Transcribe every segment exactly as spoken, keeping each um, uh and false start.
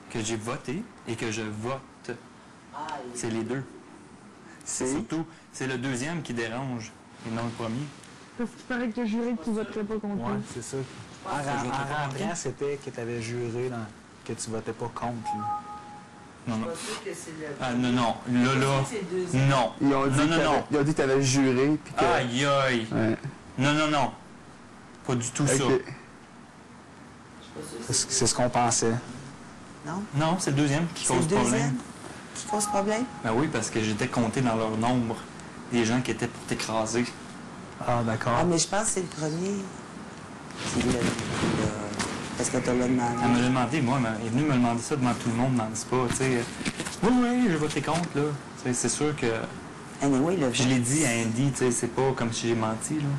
que j'ai voté et que je vote. C'est les deux. C'est surtout, c'est le deuxième qui dérange et non le premier. Parce qu'il paraît que tu as juré que tu ne voterais pas contre Ouais, lui. c'est ça. En, je voterais pas en contre rentrant, c'était que tu avais juré dans, que tu votais pas contre lui. Non, non. Je suis pas sûre que c'est le... Ah, non, non. Là, là. C'est le deuxième. Non. Ils ont dit Non, non, que non. ils ont dit que tu avais juré. Puis que... Aïe, aïe. Ouais. Non, non, non. Pas du tout ça. Ok. Je suis pas sûre que C'est c'est ce qu'on pensait. Non? Non, c'est le deuxième qui C'est le cause problème. deuxième qui cause problème? Ben oui, parce que j'étais compté dans leur nombre des gens qui étaient pour t'écraser. Ah, d'accord. Ah, mais je pense que c'est le premier. C'est le... le- Parce que tu l'as demandé. Elle me l'a demandé, moi, elle est venue me demander ça devant tout le monde, m'en dis pas, tu sais. Oui, oui, je vais voter contre, là. Tu sais, c'est sûr que. Anyway, le Je l'ai dit à Andy, tu sais, c'est pas comme si j'ai menti, là.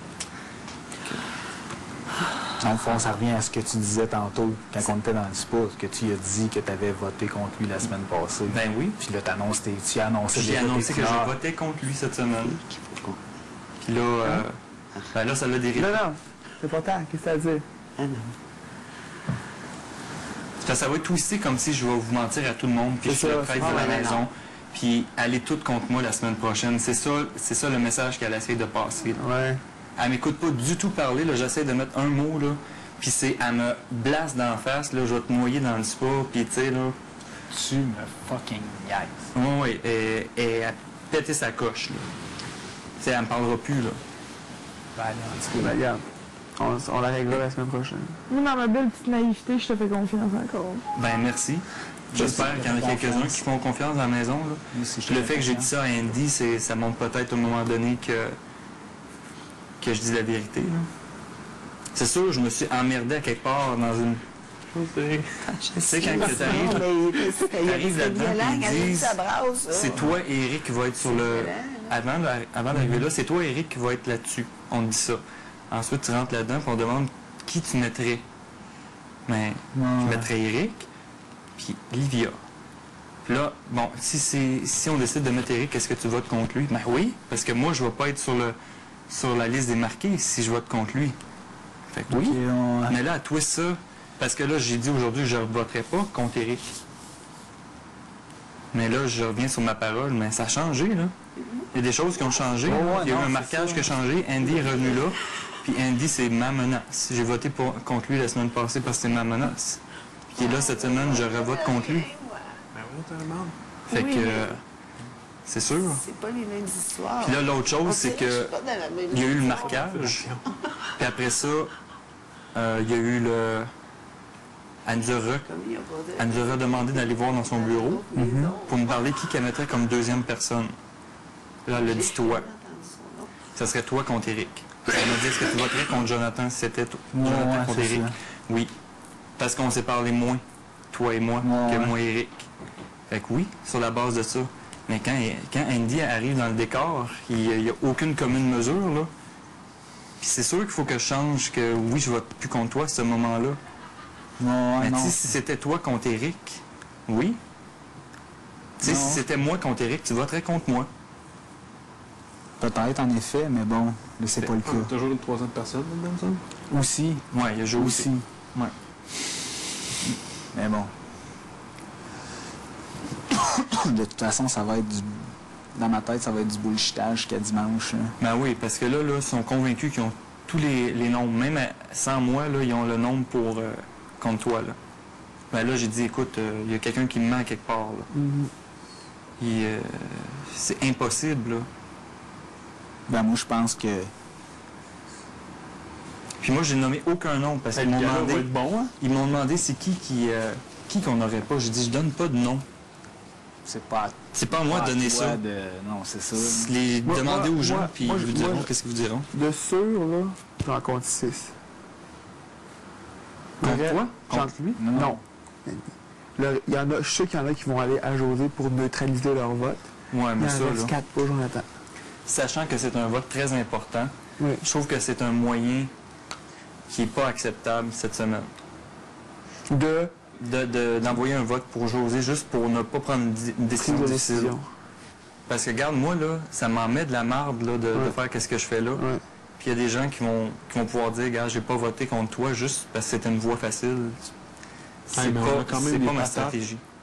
Dans le fond, ça revient à ce que tu disais tantôt, quand on était dans le spa, que tu as dit que tu avais voté contre lui la semaine passée. Ben oui. Puis là, t'annonces tes- tu as annoncé J'ai déjà tes annoncé que couleurs. je votais contre lui cette semaine. Puis là, euh, ben là, ça l'a dérivé. Non, non. C'est pas tard. Qu'est-ce que t'as à dire? Ah non. Ça, ça va être twisté comme si je vais vous mentir à tout le monde, puis je C'est suis ça, le prêtre c'est de la ça. maison, puis aller toutes contre moi la semaine prochaine. C'est ça, c'est ça le message qu'elle essaie de passer. là. Ouais. Elle m'écoute pas du tout parler, là, j'essaie de mettre un mot, là, puis c'est, elle me blasse d'en face, là, je vais te noyer dans le spa, puis tu sais, là, Tu me fucking niaises. oui, oui, et, et elle a pété sa coche, là. Tu sais, elle me parlera plus, là. Ben, là, en tout Ben, regarde. On, on la réglera la semaine prochaine. Moi, dans ma belle petite naïveté, je te fais confiance encore. Ben, merci. J'espère qu'il y en a quelques-uns qui font confiance dans la maison, là. Moi aussi, je Puis le te fait que j'ai dit confiance. ça à Andy, c'est, ça montre peut-être au moment donné que, que je dis la vérité, là. C'est sûr, je me suis emmerdé à quelque part dans une... Tu sais, quand que t'arrives, Non, mais c'est t'arrives là-dedans, violent puis quand ils il disent, s'abrasse. là. c'est toi et Eric qui va être sur le... violent, là. Avant, de- avant d'arriver là, c'est toi et Eric qui va être là-dessus. On te dit ça. Ensuite, tu rentres là-dedans, puis on demande qui tu mettrais. Mais Ouais. je mettrais Eric, puis Livia. Puis là, bon, si, c'est, si on décide de mettre Eric, est-ce que tu votes contre lui? Ben oui, parce que moi, je ne vais pas être sur, le, sur la liste des marqués si je vote contre lui. Fait que oui. Ok, on- Mais là, à twist ça, parce que là, j'ai dit aujourd'hui que je ne voterai pas contre Eric. Mais là, je reviens sur ma parole, mais ça a changé, là. Il y a des choses qui ont changé. Ouais, ouais, Il y a non, eu un c'est marquage ça. qui a changé. Andy est revenu là. Puis Andy, c'est ma menace. J'ai voté pour, contre lui la semaine passée parce que c'est ma menace. Puis là, cette semaine, je revote contre lui. Ben oui, t'as le monde. Fait Oui, que... mais- euh, c'est sûr. C'est pas les mêmes histoires. Puis là, l'autre chose, c'est Je que suis pas dans la même il y a eu le histoire. marquage. Puis après ça, euh, il y a eu le... Elle nous a, re- Comme il y a pas de- elle nous a redemandé d'aller voir dans son bureau pour nous parler qui qu'elle mettrait comme deuxième personne. Là, elle a dit toi. Ça serait toi contre Eric. Elle m'a dit, est-ce que tu voterais contre Jonathan si c'était toi? Ouais, Jonathan ouais, contre c'est Eric? ça. Oui. Parce qu'on s'est parlé moins, toi et moi, Ouais, que ouais. moi et Eric. Fait que oui, sur la base de ça. Mais quand, quand Andy arrive dans le décor, il n'y a aucune commune mesure, là. Puis c'est sûr qu'il faut que je change, que oui, je vote plus contre toi à ce moment-là. Ouais, Mais non. tu sais, si c'était toi contre Eric, oui. Tu sais, Non. si c'était moi contre Eric, tu voterais contre moi. Peut-être, en effet, mais bon, là, c'est pas le Ah, cas. toujours une troisième personne, là-dedans, me semble. Aussi, Ouais, il y a joué aussi. aussi. Ouais. Mais bon. De toute façon, ça va être du... Dans ma tête, ça va être du bullshitage jusqu'à dimanche. là. Ben oui, parce que là, là, ils sont convaincus qu'ils ont tous les, les nombres. Même à- sans moi, là, ils ont le nombre pour euh, contre toi. Là. Ben là, j'ai dit, écoute, euh, il y a quelqu'un qui me ment quelque part. Là. Mhm. Et, euh, c'est impossible. Là. Ben moi, je pense que... Puis moi, j'ai nommé aucun nom parce qu'ils m'ont demandé. va être bon, hein? Ils m'ont demandé c'est qui qui, euh, qui qu'on n'aurait pas. J'ai dit, je donne pas de nom. C'est pas... C'est pas à moi pas de à donner toi ça. de- Non, c'est ça. Les Moi- demander moi- aux gens, moi- puis moi, ils vous je- diront moi, je- qu'est-ce qu'ils vous diront. De sûr, là, j'en compte six. Contre toi? J'en- Contre lui? Non. Non. Là, il y en a, je sais qu'il y en a qui vont aller à José pour neutraliser leur vote. Ouais, Il y mais en ça, là. reste quatre pour Jonathan. Sachant que c'est un vote très important, Oui. je trouve que c'est un moyen qui n'est pas acceptable cette semaine. De De- de- D'envoyer un vote pour José juste pour ne pas prendre une di- une prise décision de difficile. décision. Parce que, regarde, moi, là, ça m'en met de la marde là, de, de Ouais. faire qu'est-ce que je fais là. Ouais. Puis il y a des gens qui vont, qui vont pouvoir dire, regarde, j'ai pas voté contre toi juste parce que c'était une voie facile. Tu C'est mais on pas, a quand même c'est des pas ma patates. stratégie.